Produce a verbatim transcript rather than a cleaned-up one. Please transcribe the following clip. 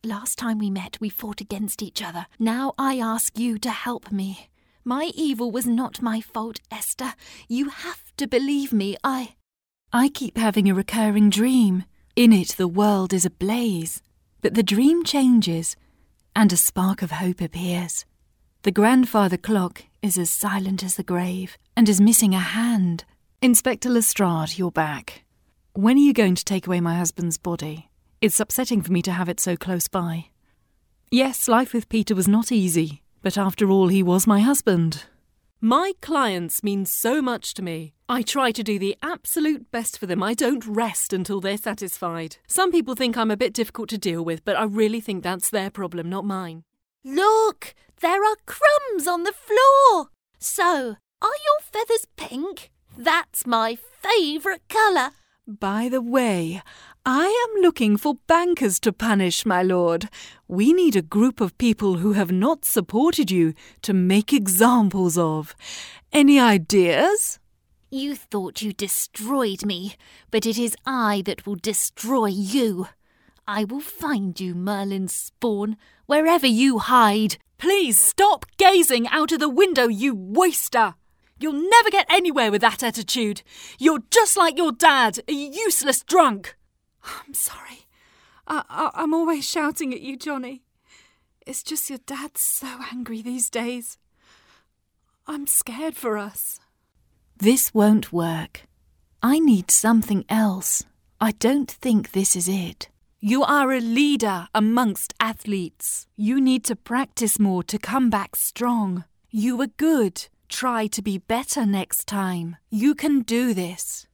Last time we met, we fought against each other. Now I ask you to help me. My evil was not my fault, Esther. You have to believe me. I... I keep having a recurring dream. In it, the world is ablaze. But the dream changes, and a spark of hope appears. The grandfather clock is as silent as the grave, and is missing a hand. Inspector Lestrade, you're back. When are you going to take away my husband's body? It's upsetting for me to have it so close by. Yes, life with Peter was not easy, but after all, he was my husband. My clients mean so much to me. I try to do the absolute best for them. I don't rest until they're satisfied. Some people think I'm a bit difficult to deal with, but I really think that's their problem, not mine. Look, there are crumbs on the floor. So, are your feathers pink? That's my favourite colour. By the way, I am looking for bankers to punish, my lord. We need a group of people who have not supported you to make examples of. Any ideas? You thought you destroyed me, but it is I that will destroy you. I will find you, Merlin's spawn, wherever you hide. Please stop gazing out of the window, you waster! You'll never get anywhere with that attitude. You're just like your dad, a useless drunk. I'm sorry. I, I, I'm always shouting at you, Johnny. It's just your dad's so angry these days. I'm scared for us. This won't work. I need something else. I don't think this is it. You are a leader amongst athletes. You need to practice more to come back strong. You were good. Try to be better next time. You can do this.